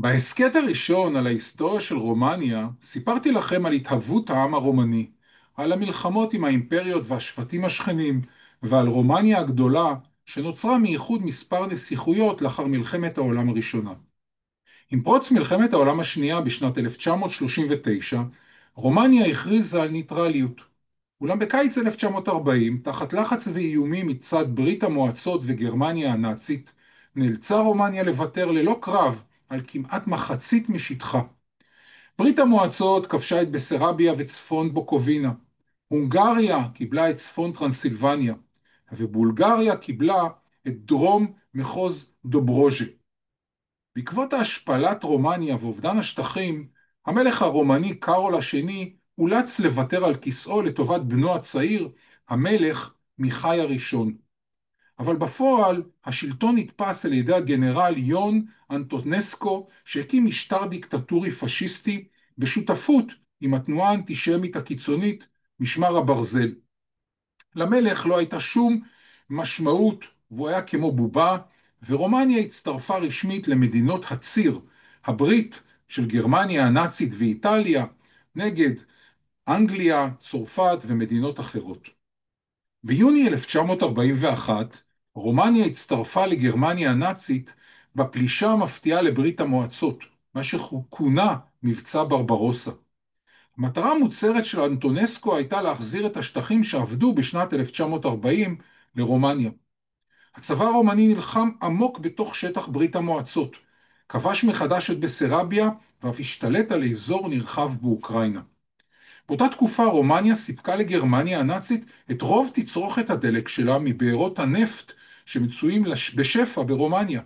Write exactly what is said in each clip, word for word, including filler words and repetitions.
בהסכת הראשון על ההיסטוריה של רומניה, סיפרתי לכם על התהוות העם הרומני, על המלחמות עם האימפריות והשבטים השכנים, ועל רומניה הגדולה, שנוצרה מאיחוד מספר נסיכויות לאחר מלחמת העולם הראשונה. עם פרוץ מלחמת העולם השנייה בשנת אלף תשע מאות שלושים ותשע, רומניה הכריזה על ניטרליות. אולם בקיץ אלף תשע מאות ארבעים, תחת לחץ ואיומים מצד ברית המועצות וגרמניה הנאצית, נאלצה רומניה לוותר ללא קרב על כמעט מחצית משטחה. ברית המועצות כבשה את בסרביה וצפון בוקובינה. הונגריה קיבלה את צפון טרנסילבניה, ובולגריה קיבלה את דרום מחוז דוברוז'ה. בעקבות ההשפלת רומניה ואובדן השטחים, המלך הרומני קארול השני אולץ לוותר על כיסאו לטובת בנו הצעיר, המלך מיכאי הראשון. אבל בפועל השלטון נתפס על ידי הגנרל יון אנטונסקו, שהקים משטר דיקטטורי פשיסטי בשותפות עם התנועה האנטישמית הקיצונית משמר הברזל. למלך לא הייתה שום משמעות והוא היה כמו בובה, ורומניה הצטרפה רשמית למדינות הציר, הברית של גרמניה הנאצית ואיטליה, נגד אנגליה, צרפת ומדינות אחרות. ביוני אלף תשע מאות ארבעים ואחת, רומניה הצטרפה לגרמניה הנאצית בפלישה המפתיעה לברית המועצות, מה שכונה מבצע ברברוסה. המטרה המוצהרת של אנטונסקו הייתה להחזיר את השטחים שעבדו בשנת אלף תשע מאות ארבעים לרומניה. הצבא הרומני נלחם עמוק בתוך שטח ברית המועצות, כבש מחדש את בסרביה ואף השתלט על אזור נרחב באוקראינה. באותה תקופה רומניה סיפקה לגרמניה הנאצית את רוב תצרוכת הדלק שלה מבארות הנפט שמצויים בשפע ברומניה.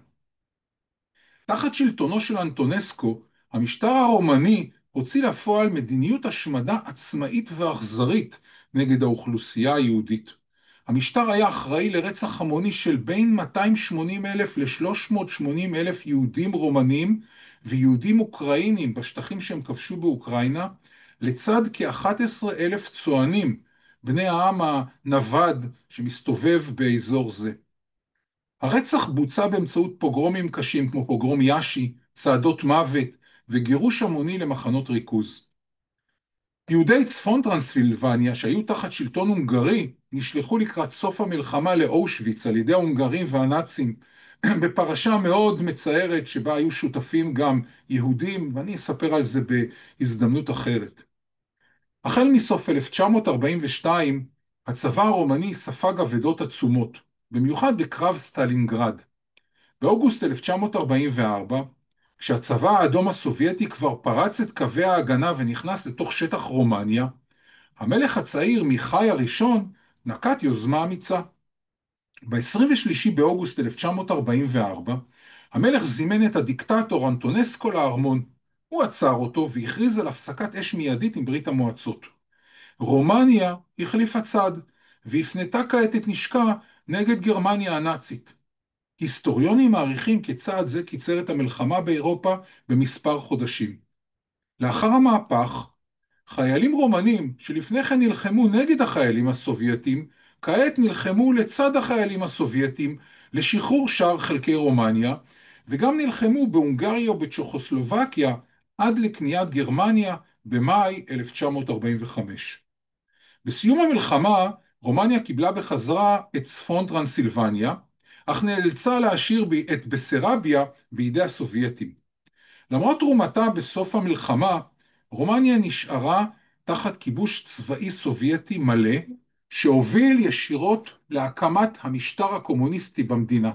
תחת שלטונו של אנטונסקו, המשטר הרומני הוציא לפועל מדיניות השמדה עצמאית ואכזרית נגד האוכלוסייה היהודית. המשטר היה אחראי לרצח המוני של בין מאתיים ושמונים אלף ל-שלוש מאות ושמונים אלף יהודים רומנים ויהודים אוקראינים בשטחים שהם כבשו באוקראינה, לצד כ-אחד עשר אלף צוענים, בני העם הנווד שמסתובב באזור זה. הרצח בוצע באמצעות פוגרומים קשים כמו פוגרום יאשי, צעדות מוות וגירוש המוני למחנות ריכוז. יהודי צפון טרנסילבניה שהיו תחת שלטון הונגרי נשלחו לקראת סוף המלחמה לאושוויץ על ידי ההונגרים והנאצים בפרשה מאוד מצערת שבה היו שותפים גם יהודים, ואני אספר על זה בהזדמנות אחרת. החל מסוף אלף תשע מאות ארבעים ושתיים הצבא הרומני ספג אבדות עצומות, במיוחד בקרב סטלינגרד. באוגוסט אלף תשע מאות ארבעים וארבע, כשהצבא האדום הסובייטי כבר פרץ את קווי ההגנה ונכנס לתוך שטח רומניה, המלך הצעיר מיכאי הראשון נקט יוזמה אמיצה. ב-עשרים ושלושה באוגוסט אלף תשע מאות ארבעים וארבע, המלך זימן את הדיקטטור אנטונסקו לארמון. הוא עצר אותו והכריז על הפסקת אש מיידית עם ברית המועצות. רומניה החליפה צד, והפנתה כעת את נשקה נגד גרמניה הנאצית. היסטוריונים מעריכים כצעד זה קיצר את המלחמה באירופה במספר חודשים. לאחר המהפך, חיילים רומנים שלפני כן נלחמו נגד החיילים הסובייטים, כעת נלחמו לצד החיילים הסובייטים לשחרור שאר חלקי רומניה, וגם נלחמו בהונגריה ובצ'כוסלובקיה עד לקניית גרמניה במאי אלף תשע מאות ארבעים וחמש. בסיום המלחמה, רומניה קיבלה בחזרה את צפון טרנסילבניה, אך נאלצה להשאיר את בסרביה בידי הסובייטים. למרות תרומתה בסוף המלחמה, רומניה נשארה תחת כיבוש צבאי סובייטי מלא, שהוביל ישירות להקמת המשטר הקומוניסטי במדינה.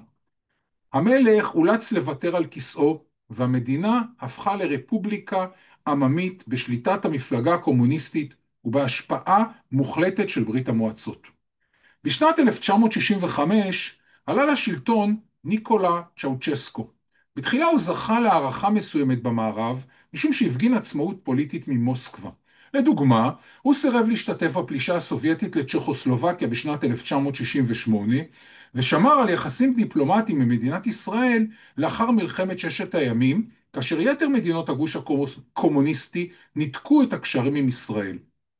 המלך אולץ לוותר על כיסאו, והמדינה הפכה לרפובליקה עממית בשליטת המפלגה הקומוניסטית ובהשפעה מוחלטת של ברית המועצות. בשנת אלף תשע מאות שישים וחמש עלה לשלטון ניקולה צ'אוצ'סקו. בתחילה הוא זכה להערכה מסוימת במערב, משום שהפגין עצמאות פוליטית ממוסקבה. לדוגמה, הוא סירב להשתתף בפלישה הסובייטית לצ'כוסלובקיה בשנת אלף תשע מאות שישים ושמונה, ושמר על יחסים דיפלומטיים עם מדינת ישראל לאחר מלחמת ששת הימים, כאשר יתר מדינות הגוש הקומוניסטי ניתקו את הקשרים עם ישראל.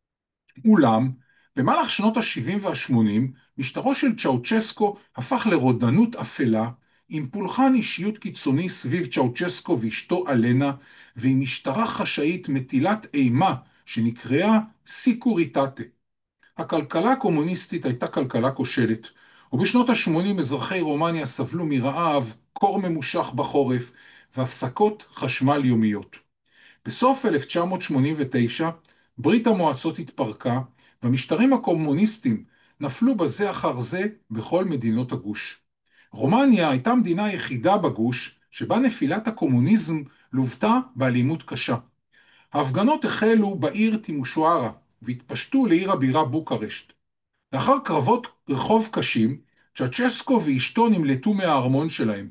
אולם, במהלך שנות ה-שבעים וה-שמונים, משטרו של צ'אוצ'סקו הפך לרודנות אפלה, עם פולחן אישיות קיצוני סביב צ'אוצ'סקו ואשתו אלנה, ועם משטרה חשאית מטילת אימה שנקראה סיקוריטטה. הכלכלה הקומוניסטית הייתה כלכלה כושלת, ובשנות ה-שמונים אזרחי רומניה סבלו מרעב, קור ממושך בחורף והפסקות חשמל יומיות. בסוף אלף תשע מאות שמונים ותשע ברית המועצות התפרקה, והמשטרים הקומוניסטיים נפלו בזה אחר זה בכל מדינות הגוש. רומניה הייתה המדינה היחידה בגוש שבה נפילת הקומוניזם לוותה באלימות קשה. ההפגנות החלו בעיר טימושוארה והתפשטו לעיר הבירה בוקרשט. לאחר קרבות רחוב קשים, צ'אוצ'סקו ואשתו נמלטו מהארמון שלהם.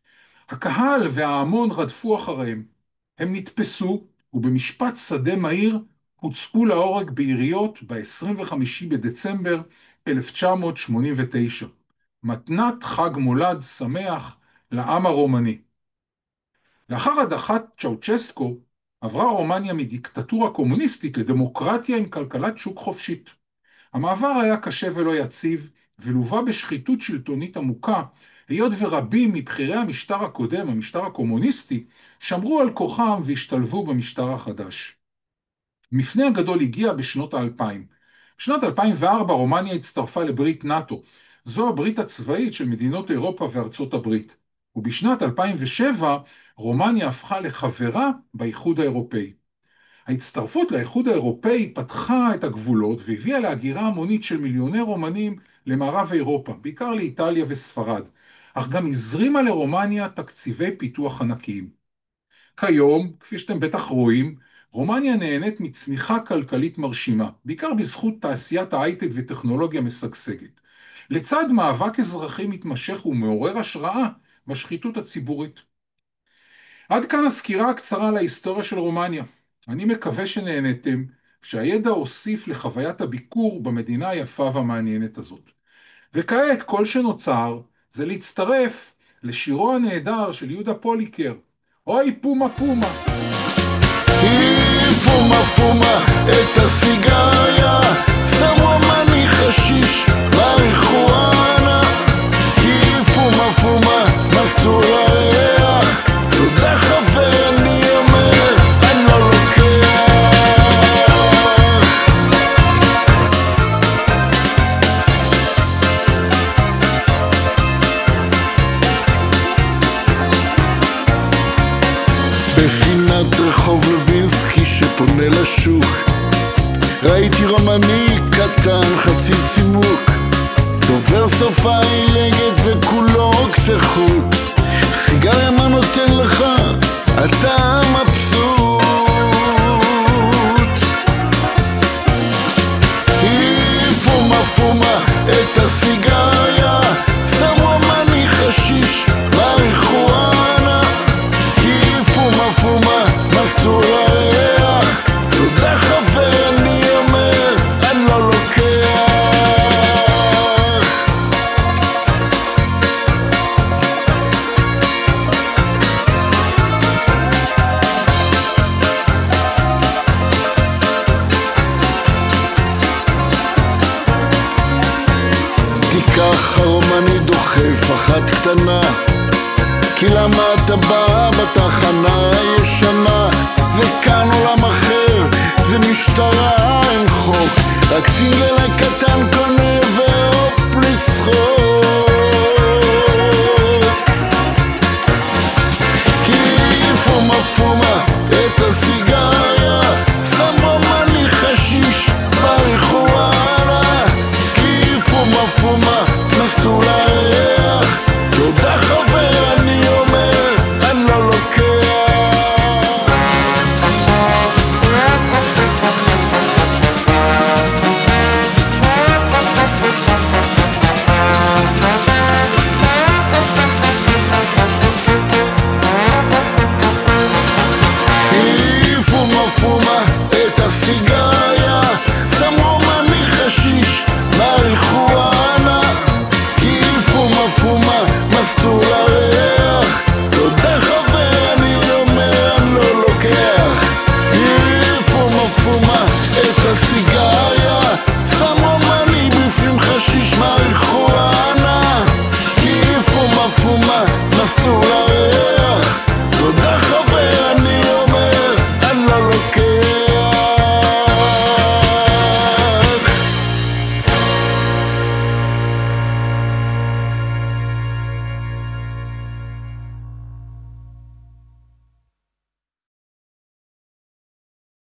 הקהל וההמון רדפו אחריהם. הם נתפסו ובמשפט שדה מהיר הוצאו להורג ביריות ב-עשרים וחמישה בדצמבר אלף תשע מאות שמונים ותשע. מתנת חג מולד שמח לעם הרומני. לאחר הדחת צ'אוצ'סקו עברה רומניה מדיקטטורה קומוניסטית לדמוקרטיה עם כלכלת שוק חופשית. המעבר היה קשה ולא יציב, ולווה בשחיתות שלטונית עמוקה, היות ורבים מבחירי המשטר הקודם, המשטר הקומוניסטי, שמרו על כוחם והשתלבו במשטר החדש. המפנה הגדול הגיע בשנות האלפיים. בשנת אלפיים וארבע רומניה הצטרפה לברית נאטו, זו הברית הצבאית של מדינות אירופה וארצות הברית. ובשנת אלפיים ושבע רומניה הפכה לחברה באיחוד האירופאי. ההצטרפות לאיחוד האירופאי פתחה את הגבולות והביאה להגירה המונית של מיליוני רומנים למערב אירופה, בעיקר לאיטליה וספרד, אך גם הזרימה לרומניה תקציבי פיתוח ענקיים. כיום, כפי שאתם בטח רואים, רומניה נהנית מצמיחה כלכלית מרשימה, בעיקר בזכות תעשיית ההייטק וטכנולוגיה משגשגת, לצד מאבק אזרחי מתמשך ומעורר השראה בשחיתות הציבורית. עד כאן הסקירה הקצרה על ההיסטוריה של רומניה. אני מקווה שנהנתם, שהידע הוסיף לחוויית הביקור במדינה היפה והמעניינת הזאת. וכעת כל שנוצר זה להצטרף לשירו הנהדר של יהודה פוליקר, אוי פומה פומה. היא פומה פומה את הסיגריה, שמו מני חשיש מריחואנה. היא פומה פומה מסטור הריח, תודה חבר אני אומר, אני לא לוקח. בפינת רחוב לוינסקי שפונה לשוק, ראיתי רומני קטן חצי צימוק, דובר שפה עילגת וכולו קצה חוט. סיגריה מה נותן לך? אתה מבסוט. היא פומה פומה את הסיגריה, שמו מני חשיש מריחואנה. היא פומה פומה מסטור הריח, תודה חבר אני אומר, אני לא לוקח. תיקח הרומני דוחף אחת קטנה, כי למה אתה בא בתחנה הישנה? זה כאן עולם אחר, זה משטרה אין חוק, רק סינגל קטן קונה